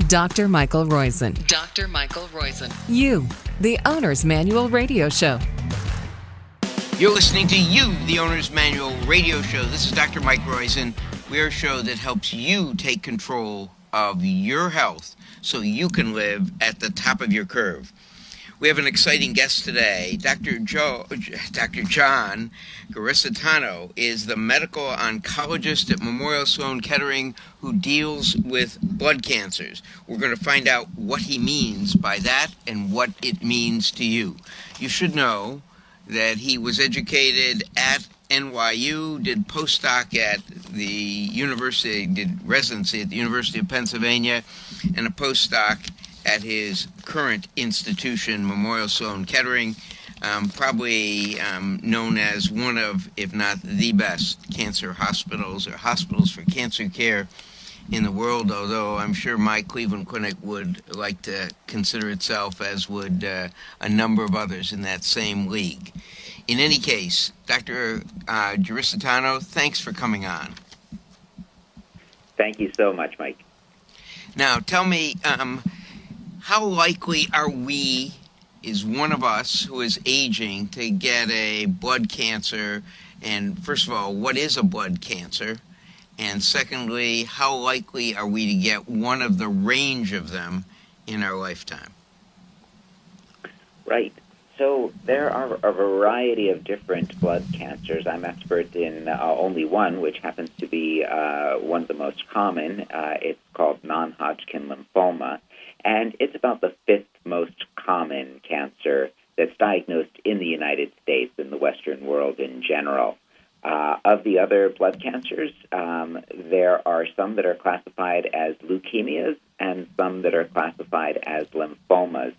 Dr. Michael Roizen. Dr. Michael Roizen. You, the Owner's Manual Radio Show. You're listening to You, the Owner's Manual Radio Show. This is Dr. Mike Roizen. We're a show that helps you take control of your health so you can live at the top of your curve. We have an exciting guest today. Dr. John Guarasitano is the medical oncologist at Memorial Sloan Kettering who deals with blood cancers. We're going to find out what he means by that and what it means to you. You should know that he was educated at NYU, did postdoc at the university, did residency at the University of Pennsylvania, and a postdoc at his current institution, Memorial Sloan Kettering, probably known as one of, if not the best, cancer hospitals or hospitals for cancer care in the world, although I'm sure my Cleveland Clinic would like to consider itself, as would a number of others in that same league. In any case, Dr. Guarasitano, thanks for coming on. Thank you so much, Mike. Now, tell me, how likely are we, is one of us who is aging, to get a blood cancer? And first of all, what is a blood cancer? And secondly, how likely are we to get one of the range of them in our lifetime? Right. So there are a variety of different blood cancers. I'm expert in only one, which happens to be one of the most common. It's called non-Hodgkin lymphoma, and it's about the fifth most common cancer that's diagnosed in the United States and the Western world in general. Of the other blood cancers, there are some that are classified as leukemias and some that are classified as lymphomas.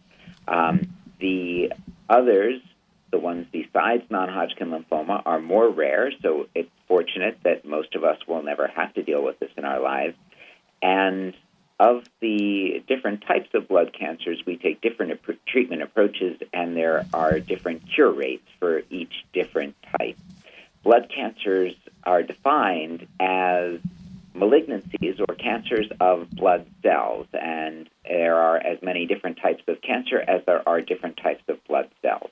The others, the ones besides non-Hodgkin lymphoma, are more rare, so it's fortunate that most of us will never have to deal with this in our lives. And of the different types of blood cancers, we take different treatment approaches, and there are different cure rates for each different type. Blood cancers are defined as malignancies or cancers of blood cells, and there are as many different types of cancer as there are different types of blood cells.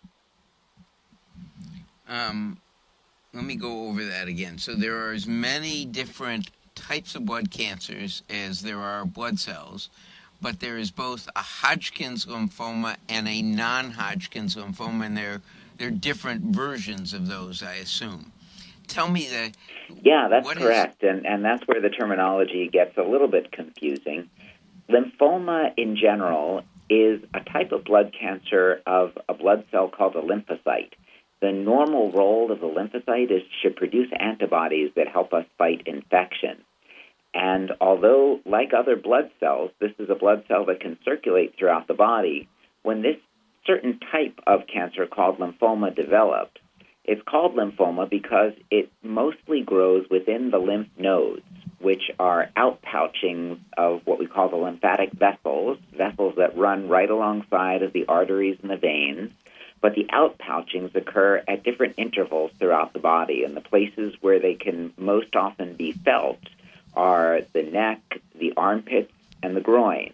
Let me go over that again. So there are as many different types of blood cancers as there are blood cells, but there is both a Hodgkin's lymphoma and a non-Hodgkin's lymphoma, and they're different versions of those, I assume. Tell me that. Yeah, that's correct, and that's where the terminology gets a little bit confusing. Lymphoma in general is a type of blood cancer of a blood cell called a lymphocyte. The normal role of the lymphocyte is to produce antibodies that help us fight infection. And although, like other blood cells, this is a blood cell that can circulate throughout the body, when this certain type of cancer called lymphoma develops, it's called lymphoma because it mostly grows within the lymph nodes, which are outpouchings of what we call the lymphatic vessels that run right alongside of the arteries and the veins. But the outpouchings occur at different intervals throughout the body, and the places where they can most often be felt are the neck, the armpits, and the groin.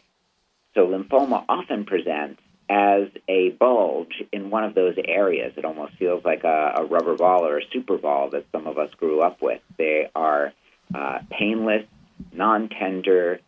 So lymphoma often presents as a bulge in one of those areas. It almost feels like a rubber ball or a super ball that some of us grew up with. They are painless, non-tender,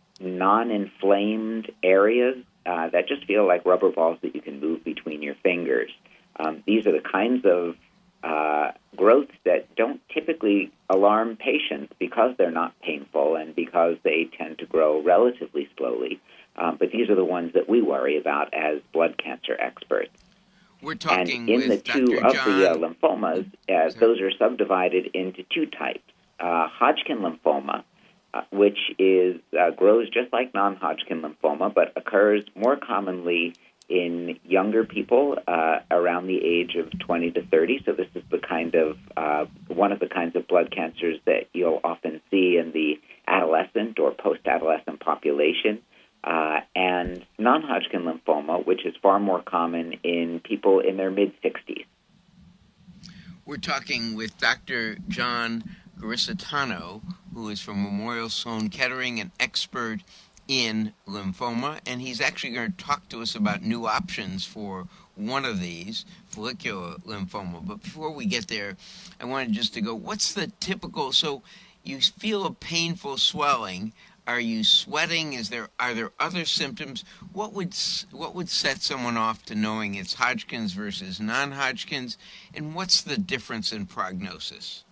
non-inflamed areas that just feel like rubber balls that you can move between your fingers. These are the kinds of growths that don't typically alarm patients because they're not painful and because they tend to grow relatively slowly. But these are the ones that we worry about as blood cancer experts. We're talking and in with the two Dr. of John. the lymphomas, those are subdivided into two types. Hodgkin lymphoma, which grows just like non-Hodgkin lymphoma, but occurs more commonly in younger people around the age of 20 to 30. So this is the kind of one of the kinds of blood cancers that you'll often see in the adolescent or post-adolescent population. And non-Hodgkin lymphoma, which is far more common in people in their mid-60s. We're talking with Dr. John Guarasitano, who is from Memorial Sloan Kettering, an expert in lymphoma, and he's actually going to talk to us about new options for one of these, follicular lymphoma. But before we get there, I wanted just to go, what's the typical, so you feel a painful swelling, are you sweating? Are there other symptoms? What would set someone off to knowing it's Hodgkin's versus non-Hodgkin's, and what's the difference in prognosis?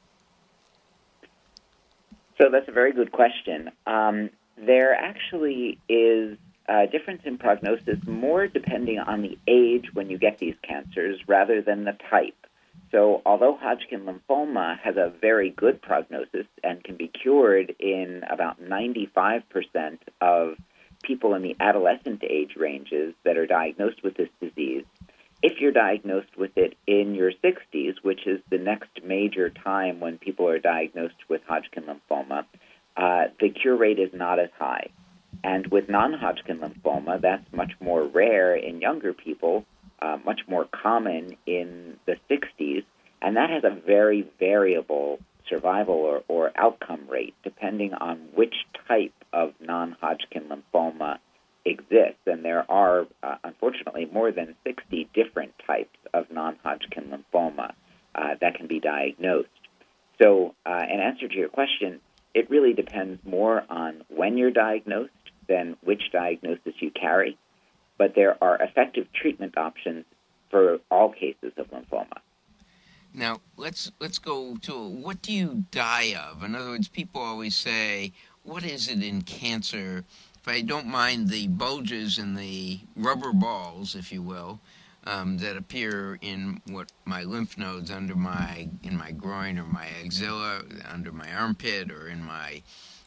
So that's a very good question. There actually is a difference in prognosis more depending on the age when you get these cancers rather than the type. So although Hodgkin lymphoma has a very good prognosis and can be cured in about 95% of people in the adolescent age ranges that are diagnosed with this disease, if you're diagnosed with it in your 60s, which is the next major time when people are diagnosed with Hodgkin lymphoma, the cure rate is not as high. And with non-Hodgkin lymphoma, that's much more rare in younger people, much more common in the 60s, and that has a very variable survival or outcome rate depending on which type of non-Hodgkin lymphoma exists. And there are, unfortunately, more than 60 different types of non-Hodgkin lymphoma that can be diagnosed. So in answer to your question, it really depends more on when you're diagnosed than which diagnosis you carry, but there are effective treatment options for all cases of lymphoma. Now, let's go to what do you die of? In other words, people always say, what is it in cancer? If I don't mind the bulges and the rubber balls, if you will, that appear in my lymph nodes in my groin or my axilla, under my armpit or in my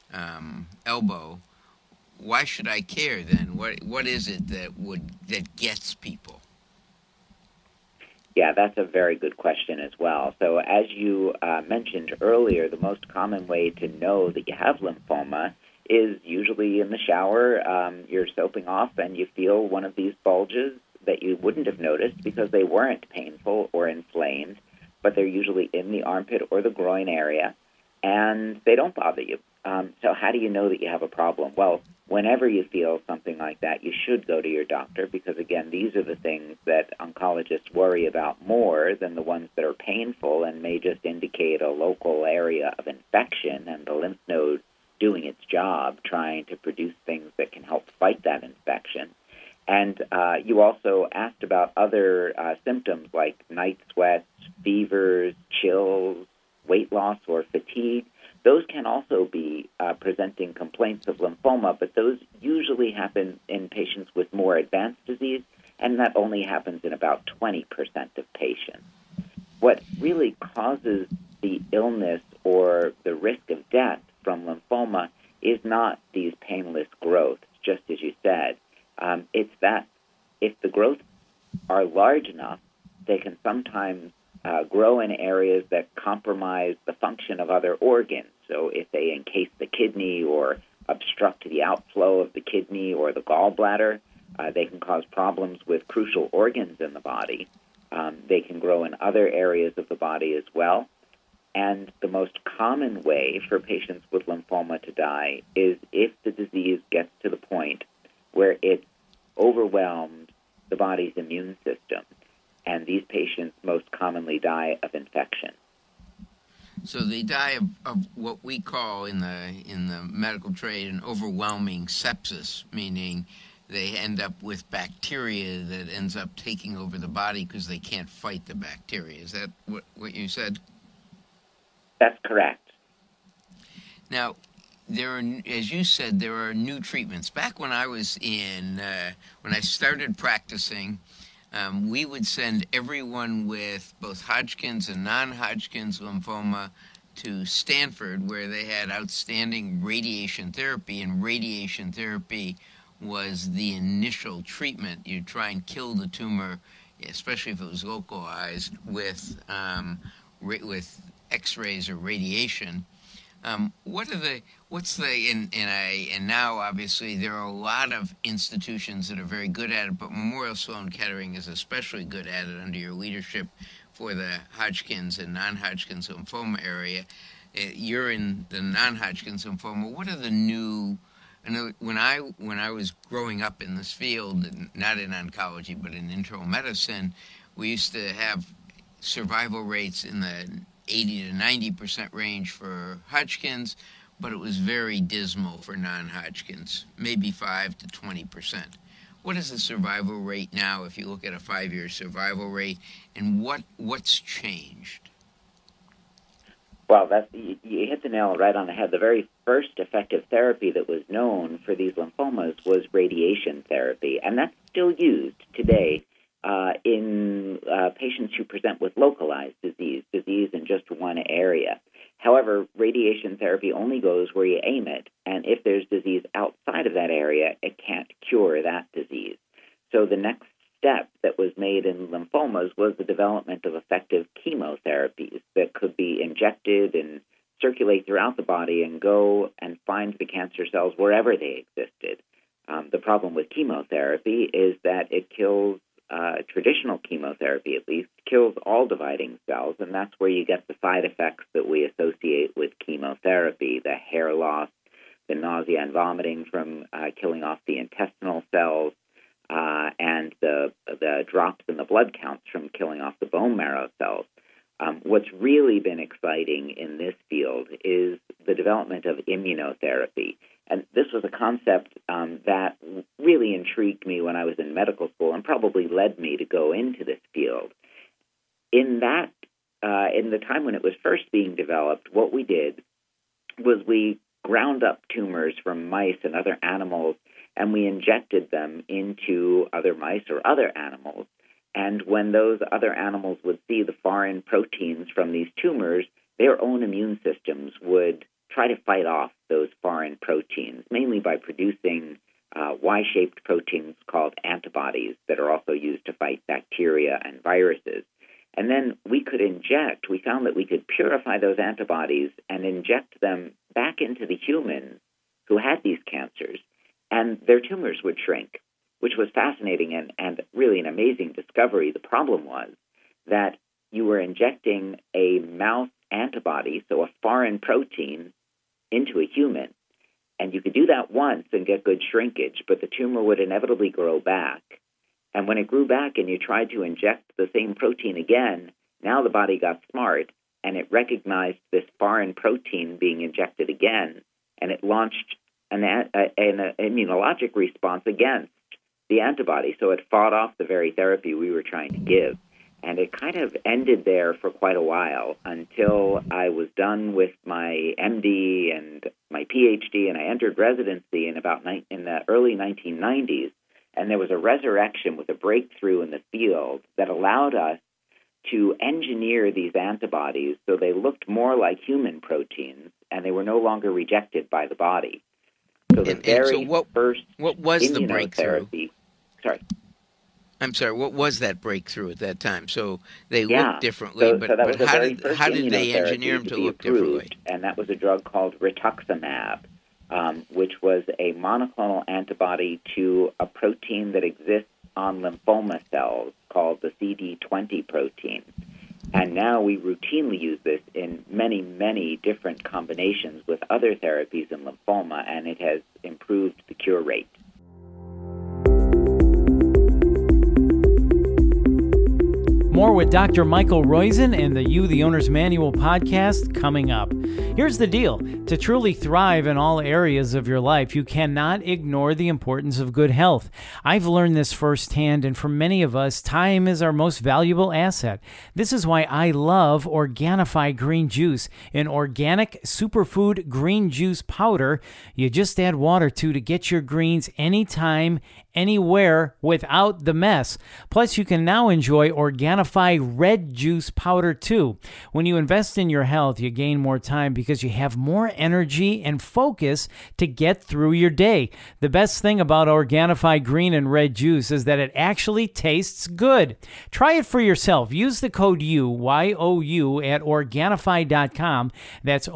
elbow, why should I care then? What is it that gets people? Yeah, that's a very good question as well. So as you mentioned earlier, the most common way to know that you have lymphoma is usually in the shower. You're soaping off and you feel one of these bulges that you wouldn't have noticed because they weren't painful or inflamed, but they're usually in the armpit or the groin area, and they don't bother you. So how do you know that you have a problem? Well, whenever you feel something like that, you should go to your doctor because, again, these are the things that oncologists worry about more than the ones that are painful and may just indicate a local area of infection and the lymph node doing its job, trying to produce things that can help fight that infection. And you also asked about other symptoms like night sweats, fevers, chills, weight loss, or fatigue. Those can also be presenting complaints of lymphoma, but those usually happen in patients with more advanced disease, and that only happens in about 20% of patients. What really causes the illness or the risk of death from lymphoma is not these painless growths, just as you said. It's that if the growths are large enough, they can sometimes grow in areas that compromise the function of other organs. So if they encase the kidney or obstruct the outflow of the kidney or the gallbladder, they can cause problems with crucial organs in the body. They can grow in other areas of the body as well. And the most common way for patients with lymphoma to die is if the disease gets to the point where it overwhelmed the body's immune system. And these patients most commonly die of infection. So they die of what we call in the medical trade an overwhelming sepsis, meaning they end up with bacteria that ends up taking over the body because they can't fight the bacteria. Is that what you said? That's correct. Now, as you said, there are new treatments. Back when I was when I started practicing, we would send everyone with both Hodgkin's and non-Hodgkin's lymphoma to Stanford, where they had outstanding radiation therapy, and radiation therapy was the initial treatment. You try and kill the tumor, especially if it was localized, with X-rays or radiation. And now obviously there are a lot of institutions that are very good at it, but Memorial Sloan Kettering is especially good at it under your leadership for the Hodgkin's and non-Hodgkin's lymphoma area. You're in the non-Hodgkin's lymphoma. What are the new When I was growing up in this field, not in oncology but in internal medicine, we used to have survival rates in the 80 to 90% range for Hodgkin's, but it was very dismal for non-Hodgkin's, maybe 5 to 20%. What is the survival rate now if you look at a 5-year survival rate, and what's changed? Well, you hit the nail right on the head. The very first effective therapy that was known for these lymphomas was radiation therapy, and that's still used today in patients who present with localized disease in just one area. However, radiation therapy only goes where you aim it, and if there's disease outside of that area, it can't cure that disease. So the next step that was made in lymphomas was the development of effective chemotherapies that could be injected and circulate throughout the body and go and find the cancer cells wherever they existed. The problem with chemotherapy is that it kills, traditional chemotherapy at least, kills all dividing cells, and that's where you get the side effects that we associate with chemotherapy, the hair loss, the nausea and vomiting from killing off the intestinal cells, and the drops in the blood counts from killing off the bone marrow cells. What's really been exciting in this field is the development of immunotherapy. And this was a concept that really intrigued me when I was in medical school and probably led me to go into this field. In the time when it was first being developed, what we did was we ground up tumors from mice and other animals, and we injected them into other mice or other animals. And when those other animals would see the foreign proteins from these tumors, their own immune systems would try to fight off those foreign proteins, mainly by producing Y-shaped proteins called antibodies that are also used to fight bacteria and viruses. And then we found that we could purify those antibodies and inject them back into the humans who had these cancers, and their tumors would shrink, which was fascinating and really an amazing discovery. The problem was that you were injecting a mouse antibody, so a foreign protein, into a human. And you could do that once and get good shrinkage, but the tumor would inevitably grow back. And when it grew back and you tried to inject the same protein again, now the body got smart and it recognized this foreign protein being injected again, and it launched an immunologic response against the antibody. So it fought off the very therapy we were trying to give. And it kind of ended there for quite a while until I was done with my MD and my PhD, and I entered residency in the early 1990s. And there was a resurrection with a breakthrough in the field that allowed us to engineer these antibodies so they looked more like human proteins, and they were no longer rejected by the body. So what was the breakthrough? Sorry. I'm sorry, what was that breakthrough at that time? So they looked differently, but how did they engineer them to look differently? And that was a drug called rituximab, which was a monoclonal antibody to a protein that exists on lymphoma cells called the CD20 protein. And now we routinely use this in many, many different combinations with other therapies in lymphoma, and it has improved the cure rate. More with Dr. Michael Roizen and the You, the Owner's Manual podcast coming up. Here's the deal. To truly thrive in all areas of your life, you cannot ignore the importance of good health. I've learned this firsthand, and for many of us, time is our most valuable asset. This is why I love Organifi Green Juice, an organic superfood green juice powder you just add water to get your greens anytime, anywhere, without the mess. Plus, you can now enjoy Organifi Red Juice powder too. When you invest in your health, you gain more time because you have more energy and focus to get through your day. The best thing about Organifi Green and Red Juice is that it actually tastes good. Try it for yourself. Use the code U, Y-O-U, at Organifi.com. That's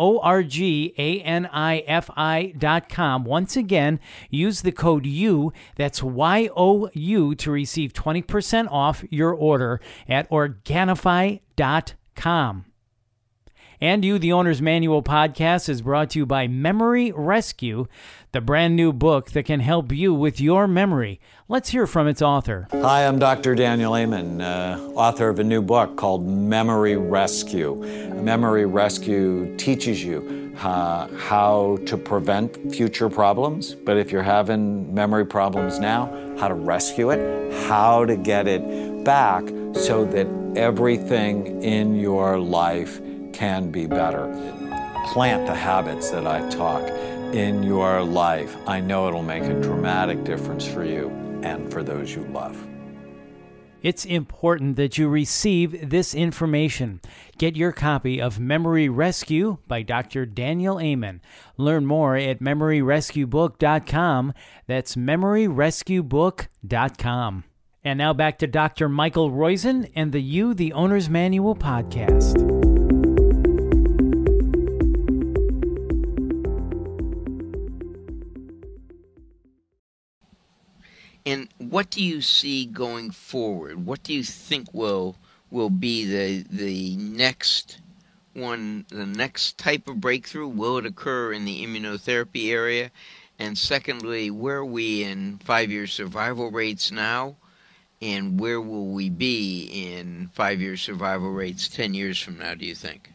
ORGANIFI.com. Once again, use the code U, that's Y-O-U, to receive 20% off your order at Organifi.com. And You, the Owner's Manual podcast is brought to you by Memory Rescue, the brand new book that can help you with your memory. Let's hear from its author. Hi, I'm Dr. Daniel Amen, author of a new book called Memory Rescue. Memory Rescue teaches you how to prevent future problems, but if you're having memory problems now, how to rescue it, how to get it back so that everything in your life can be better. Plant the habits that I talk in your life. I know it'll make a dramatic difference for you and for those you love. It's important that you receive this information. Get your copy of Memory Rescue by Dr. Daniel Amen. Learn more at memoryrescuebook.com. That's memoryrescuebook.com. And now back to Dr. Michael Roizen and the You, the Owner's Manual podcast. And what do you see going forward? What do you think will be the next one, the next type of breakthrough? Will it occur in the immunotherapy area? And secondly, where are we in 5-year survival rates now? And where will we be in 5-year survival rates 10 years from now, do you think?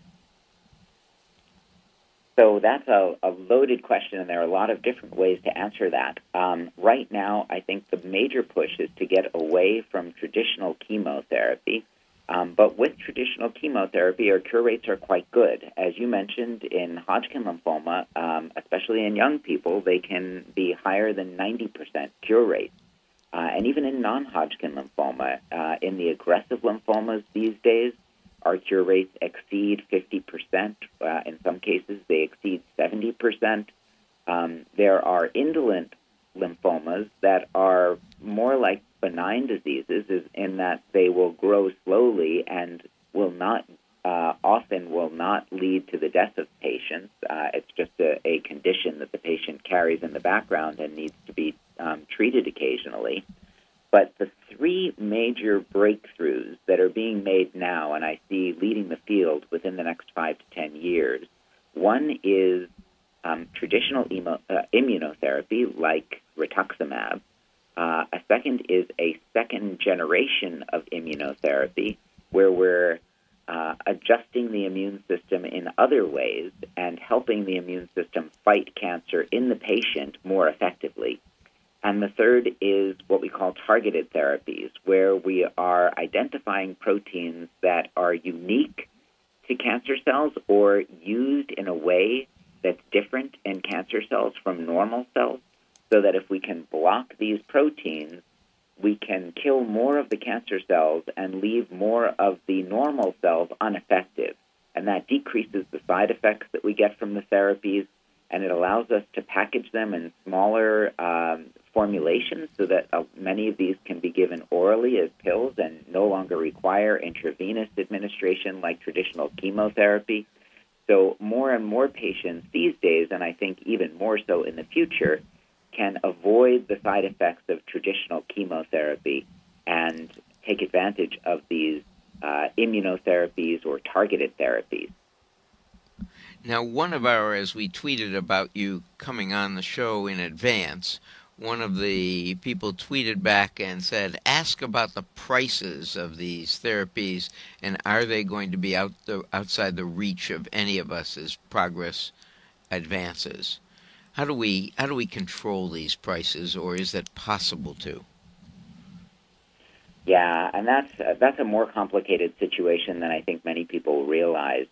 So that's a loaded question, and there are a lot of different ways to answer that. Right now, I think the major push is to get away from traditional chemotherapy. But with traditional chemotherapy, our cure rates are quite good. As you mentioned, in Hodgkin lymphoma, especially in young people, they can be higher than 90% cure rate. And even in non-Hodgkin lymphoma, in the aggressive lymphomas these days, our cure rates exceed 50%. In some cases, they exceed 70%. There are indolent lymphomas that are more like benign diseases in that they will grow slowly and will not often will not lead to the death of patients. It's just a condition that the patient carries in the background and needs to be treated occasionally. But the three major breakthroughs that are being made now, and I see leading the field within the next 5 to 10 years, one is traditional immunotherapy like rituximab. A second is a second generation of immunotherapy where we're adjusting the immune system in other ways and helping the immune system fight cancer in the patient more effectively. And the third is what we call targeted therapies, where we are identifying proteins that are unique to cancer cells or used in a way that's different in cancer cells from normal cells, so that if we can block these proteins, we can kill more of the cancer cells and leave more of the normal cells unaffected. And that decreases the side effects that we get from the therapies, and it allows us to package them in smaller formulations so that many of these can be given orally as pills and no longer require intravenous administration like traditional chemotherapy. So more and more patients these days, and I think even more so in the future, can avoid the side effects of traditional chemotherapy and take advantage of these immunotherapies or targeted therapies. Now, as we tweeted about you coming on the show in advance, one of the people tweeted back and said, ask about the prices of these therapies and are they going to be outside the reach of any of us as progress advances? How do we control these prices, or is that possible to? Yeah, and that's a more complicated situation than I think many people realize.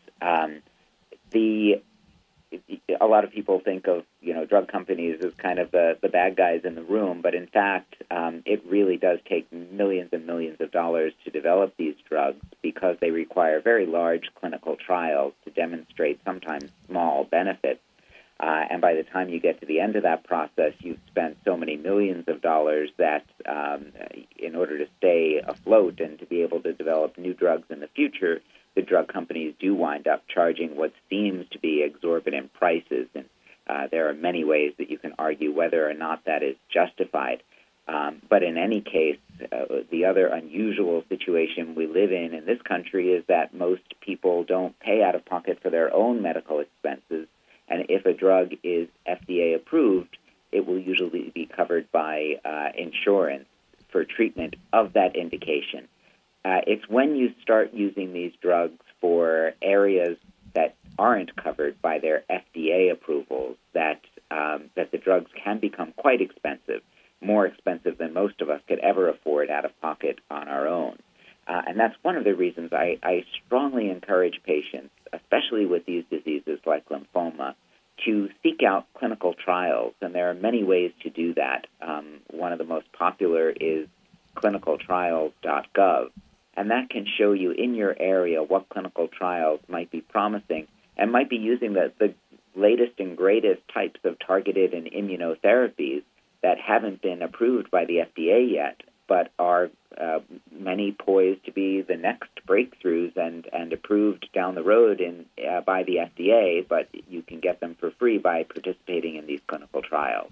A lot of people think of drug companies as kind of the bad guys in the room, but in fact, it really does take millions and millions of dollars to develop these drugs because they require very large clinical trials to demonstrate sometimes small benefits. And by the time you get to the end of that process, you've spent so many millions of dollars that in order to stay afloat and to be able to develop new drugs in the future, the drug companies do wind up charging what seems to be exorbitant prices. And there are many ways that you can argue whether or not that is justified. But in any case, The other unusual situation we live in this country is that most people don't pay out of pocket for their own medical expenses, and if a drug is FDA approved, it will usually be covered by insurance for treatment of that indication. It's when you start using these drugs for areas that aren't covered by their FDA approvals that the drugs can become quite expensive, more expensive than most of us could ever afford out of pocket on our own. And that's one of the reasons I strongly encourage patients, especially with these diseases like lymphoma, to seek out clinical trials. And there are many ways to do that. One of the most popular is clinicaltrials.gov. And that can show you in your area what clinical trials might be promising and might be using the latest and greatest types of targeted and immunotherapies that haven't been approved by the FDA yet, but are many poised to be the next breakthroughs and approved down the road by the FDA, but you can get them for free by participating in these clinical trials.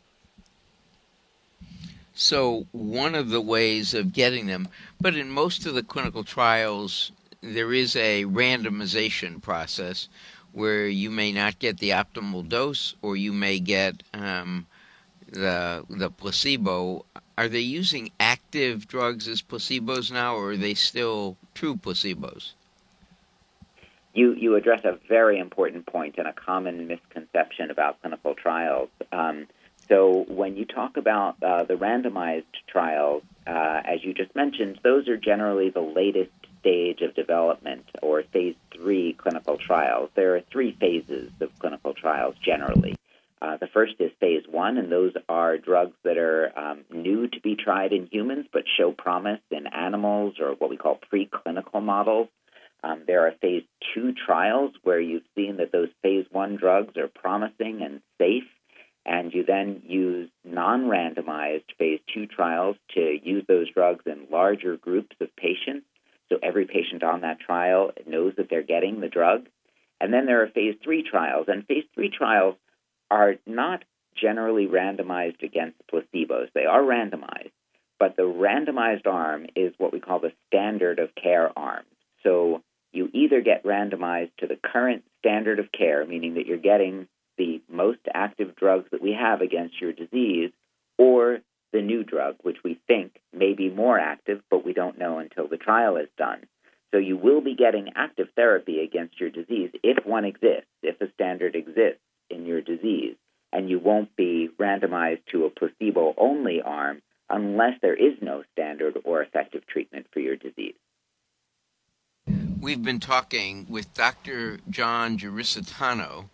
So one of the ways of getting them, but in most of the clinical trials, there is a randomization process where you may not get the optimal dose or you may get the placebo. Are they using active drugs as placebos now, or are they still true placebos? You address a very important point and a common misconception about clinical trials. So when you talk about the randomized trials, as you just mentioned, those are generally the latest stage of development, or phase 3 clinical trials. There are 3 phases of clinical trials generally. The first is phase 1, and those are drugs that are new to be tried in humans but show promise in animals, or what we call preclinical models. There are phase 2 trials where you've seen that those phase 1 drugs are promising and safe, and you then use non-randomized phase 2 trials to use those drugs in larger groups of patients, so every patient on that trial knows that they're getting the drug. And then there are phase 3 trials, and phase 3 trials are not generally randomized against placebos. They are randomized, but the randomized arm is what we call the standard of care arm. So you either get randomized to the current standard of care, meaning that you're getting the most active drugs that we have against your disease, or the new drug, which we think may be more active, but we don't know until the trial is done. So you will be getting active therapy against your disease if one exists, if a standard exists in your disease, and you won't be randomized to a placebo-only arm unless there is no standard or effective treatment for your disease. We've been talking with Dr. John Gerecitano,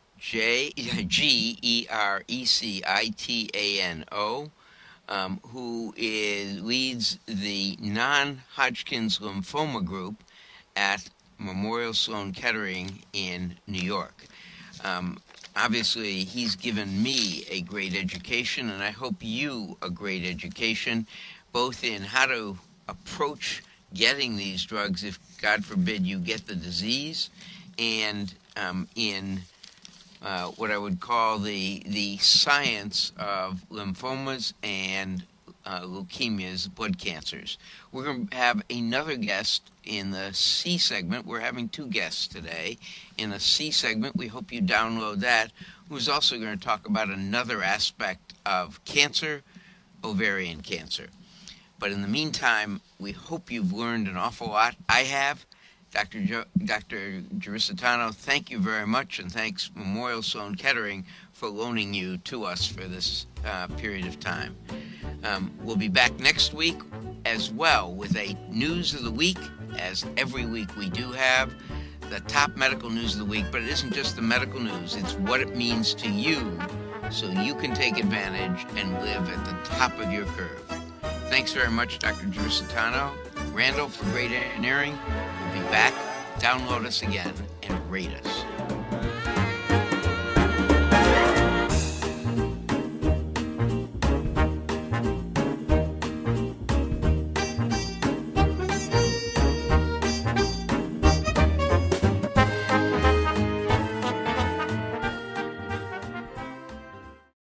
Gerecitano, who leads the non-Hodgkin's lymphoma group at Memorial Sloan Kettering in New York. Obviously, he's given me a great education, and I hope you a great education, both in how to approach getting these drugs if, God forbid, you get the disease, and in what I would call the science of lymphomas and leukemias, blood cancers. We're going to have another guest in the C segment. We're having 2 guests today. In the C segment, we hope you download that, who's also going to talk about another aspect of cancer, ovarian cancer. But in the meantime, we hope you've learned an awful lot. I have. Dr. Gerecitano, thank you very much, and thanks Memorial Sloan Kettering for loaning you to us for this period of time. We'll be back next week as well with a news of the week, as every week we do have the top medical news of the week, but it isn't just the medical news, it's what it means to you so you can take advantage and live at the top of your curve. Thanks very much, Dr. Gerecitano. Randall for Great Engineering. We'll be back. Download us again and rate us.